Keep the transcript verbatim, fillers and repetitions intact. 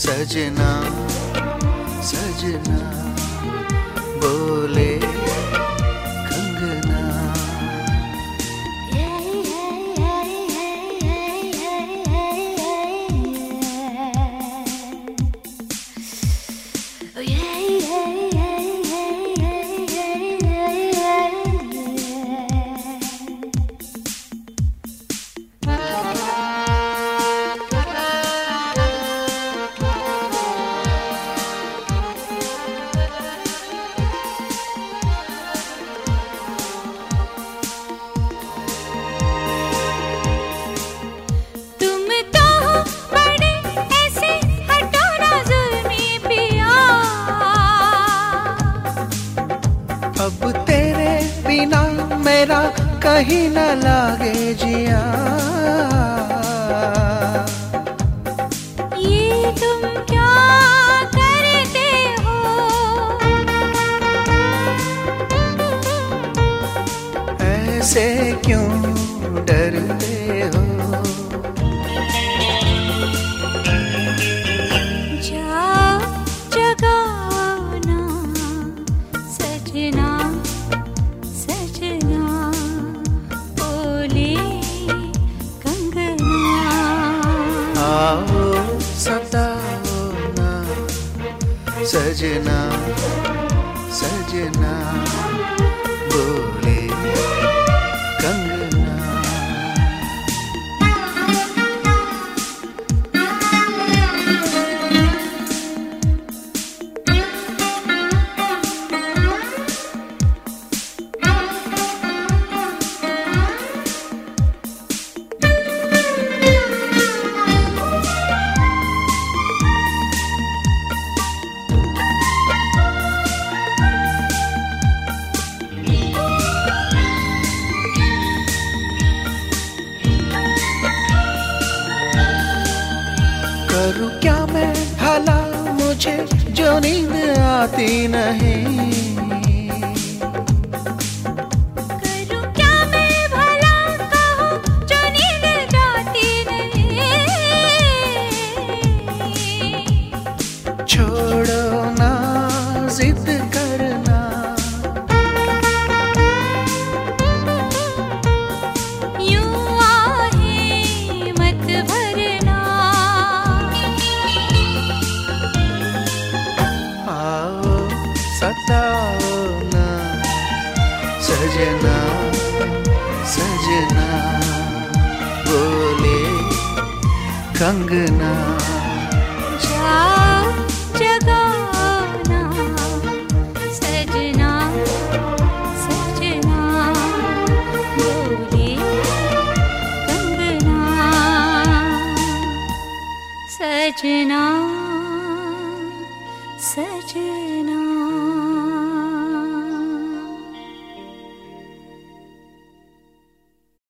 सजना सजना बोले कंगना। अब तेरे बिना मेरा कहीं न लागे जिया। ये तुम क्या करते हो? ऐसे क्यों डरते हो? जाओ जगाओ ना सजना सजना बोले कंगना। आओ सताओ ना सजना सजना बोले कंगना। करूं क्या मैं भला मुझे जो नींद आती नहीं। करूं क्या मैं भला कहूं जो नींद जाती नहीं। छोड़ो ना जिद करना। यूं आहें मत भरना। आओ सताओ ना सजना सजना बोले कंगना। जाओ जगाओ ना सजना सजना बोले कंगना। सजना सजना